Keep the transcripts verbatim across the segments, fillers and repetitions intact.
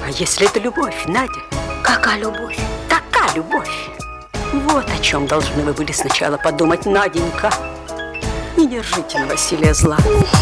А если это любовь, Надя? Какая любовь? Такая любовь. Вот о чем должны вы были сначала подумать, Наденька. Не держите на Василия зла.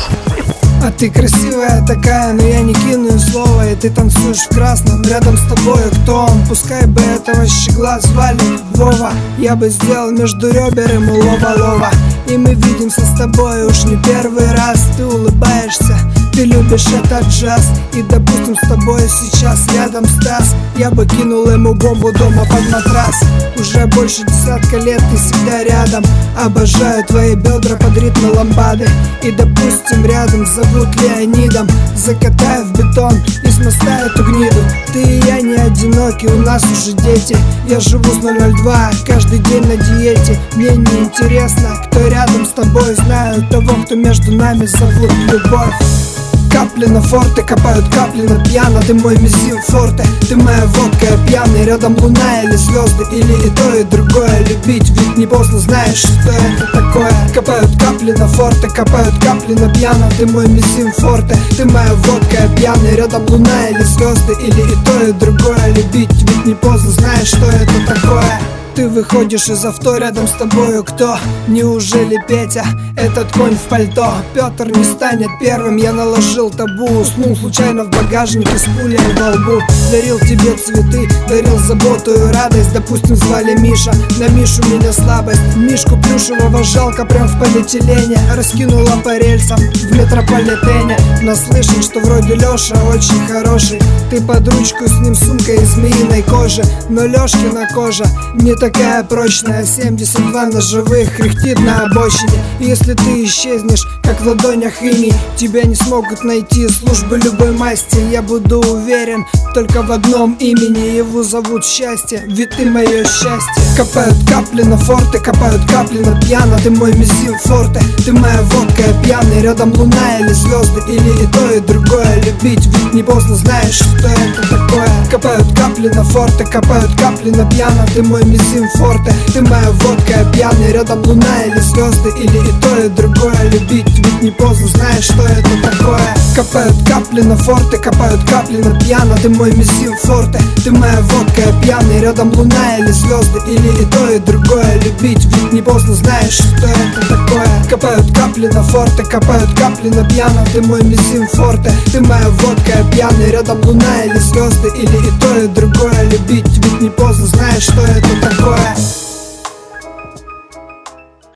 А ты красивая такая, но я не кину слова. И ты танцуешь в красном, рядом с тобой кто он? Пускай бы этого щегла звали Вова. Я бы сделал между ребер ему лова-лова. И мы видимся с тобой уж не первый раз. Ты улыбаешься, ты любишь этот джаз. И допустим с тобой сейчас рядом Стас. Я бы кинул ему бомбу дома под матрас. Уже больше десятка лет ты всегда рядом. Обожаю твои бедра под ритмы ламбады. И допустим рядом зовут Леонидом. Закатаю в бетон и с моста эту гниду. Ты и я не одиноки, у нас уже дети. Я живу с ноль ноль два, каждый день на диете. Мне не интересно, кто рядом с тобой. Знаю того, кто между нами, зовут любовь. Капли на форте, копают капли на пьяно. Ты мой мизин форте, ты моя водка, я пьяный. Рядом луна или звезды, или и то, и другое. Любить ведь не поздно, знаешь, что это такое. Копают капли на форте, копают капли на пьяно. Ты мой мизин форте, ты моя водка, я пьяный. Рядом луна или звезды, или и то, и другое. Любить ведь не поздно, знаешь, что это такое. Ты выходишь из авто, рядом с тобою кто? Неужели Петя, этот конь в пальто? Петр не станет первым, я наложил табу. Уснул случайно в багажнике с пулей во лбу. Дарил тебе цветы, дарил заботу и радость. Допустим, звали Миша, на Мишу меня слабость. Мишку плюшевого жалко прям в полиэтилене. Раскинула по рельсам в метрополитене. Наслышан, что вроде Леша очень хороший. Ты под ручку с ним сумкой из змеиной кожи. Но Лешкина кожа не такая прочная. Семьдесят два ножевых кряхтит на обочине. И если ты исчезнешь, как в ладонях иней, тебя не смогут найти службы любой масти. Я буду уверен только в одном имени. Его зовут счастье, ведь ты мое счастье. Копают капли на форте, копают капли на пьяно. Ты мой мизин форте, ты моя водка, я пьяный. Рядом луна или звезды, или и то, и другое. Любить ведь не поздно, знаешь, что это такое. Копают капли на форте, копают капли на пьяно. Ты мой мизин форте, ты моя водка, я пьяный. Рядом луна или звезды, или и то, и другое. Любить ведь не поздно, знаешь, что это такое. Копают капли на форте, копают капли на пьяно. Ты мой мизин форте, ты моя водка, я пьяный. Рядом луна или звезды, или и то, и другое. Любить ведь не поздно, знаешь, что это такое. Копают капли на форте, копают капли на пьяно. Ты мой мизин форте, ты моя водка, я пьяный. Рядом луна или звезды, или и то, и другое. Любить ведь не поздно, знаешь, что это такое.